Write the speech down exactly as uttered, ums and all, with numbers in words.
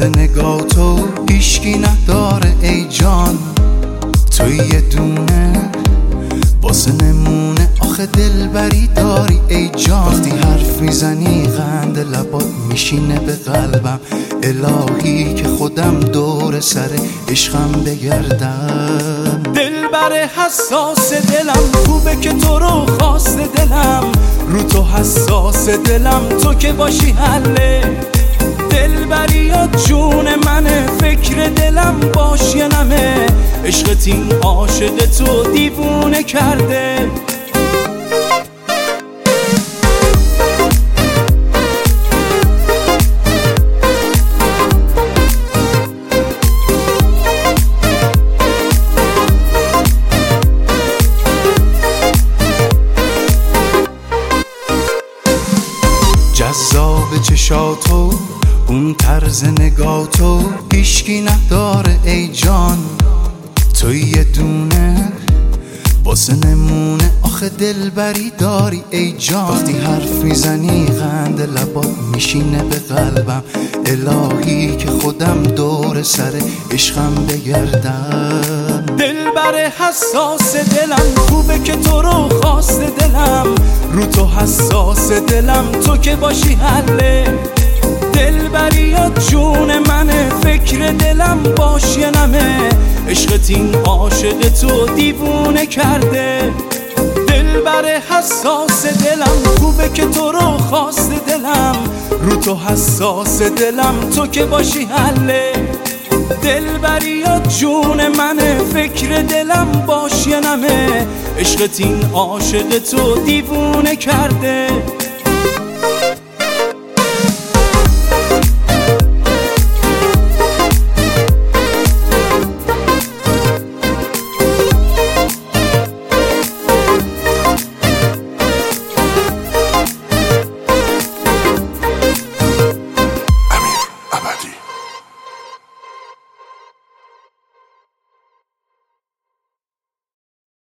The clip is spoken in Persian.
نگاه تو هیشکی نداره ای جان، توی یه دونه واسه نمونه آخه دلبری داری ای جان. وقتی حرف میزنی قند لبات میشینه به قلبم، الهی که خودم دور سر عشقم بگردم. دلبر حساس دلم، خوبه که تو رو خواست دلم، رو تو حساس دلم، تو که باشی حله. دلبریات جون منه، فکر دلم باش یه نمه، عشقت این عاشق تو دیوونه کرده. جذاب چشاتو اون طرز نگاه تو هیشکی نداره ای جان، توی یه دونه واسه نمونه آخه دلبری داری ای جان. وقتی حرف میزنی قند لبات میشینه به قلبم، الهی که خودم دور سر عشقم بگردم. دلبر حساس دلم، خوبه که تو رو خواست دلم، رو تو حساس دلم، تو که باشی حله. دلبریات جون منه، فکر دلم باش یه نمه، عشقت این عاشق تو دیوونه کرده. دلبر حساس دلم، خوبه که تو رو خواست دلم، رو تو حساس دلم، تو که باشی حله. دلبریات جون منه، فکر دلم باش یه نمه، عشقت این عاشق تو دیوونه کرده.